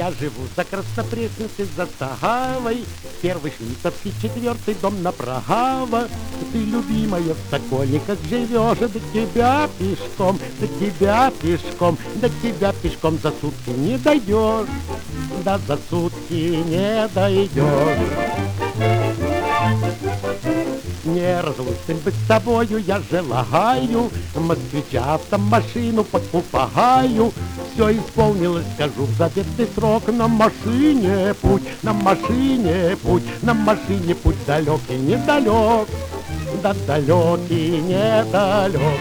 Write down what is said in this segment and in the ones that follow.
Я живу за Краснопресненской заставой, первый Швейцарский, 4-й дом направо. Ты, любимая, в Сокольниках живешь, до тебя пешком, до тебя пешком, до тебя пешком за сутки не дойдешь, да за сутки не дойдешь. Не разлучен быть с тобою я желаю, москвича автомашину покупаю. Все исполнилось, скажу, в заветный срок. На машине путь, на машине путь, на машине путь далекий, недалек, да далекий, недалек.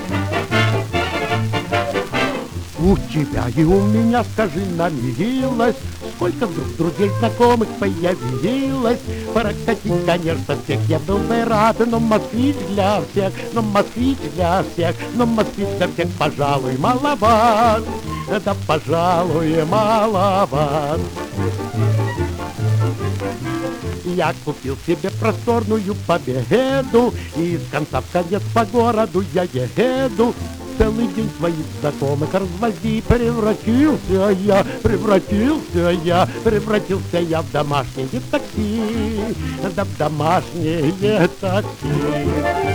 У тебя и у меня, скажи, намилилось, сколько вдруг друзей знакомых появилось. Прокатить, конечно, всех я был бы рад, но москвич для всех, но москвич для всех, но москвич для всех, пожалуй, маловат, да, пожалуй, маловат. Я купил себе просторную Победу, и из конца в конец по городу я еду. Целый день своих знакомых развози, превратился я в домашнее такси, да в домашнее такси.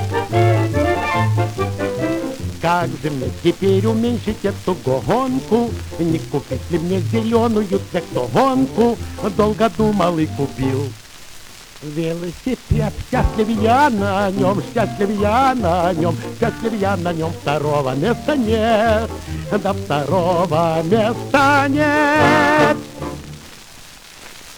Как же мне теперь уменьшить эту гонку? Не купить ли мне зеленую трактогонку? Долго думал и купил велосипед. Счастлив я на нем, счастлив я на нем, счастлив я на нем, второго места нет, да второго места нет.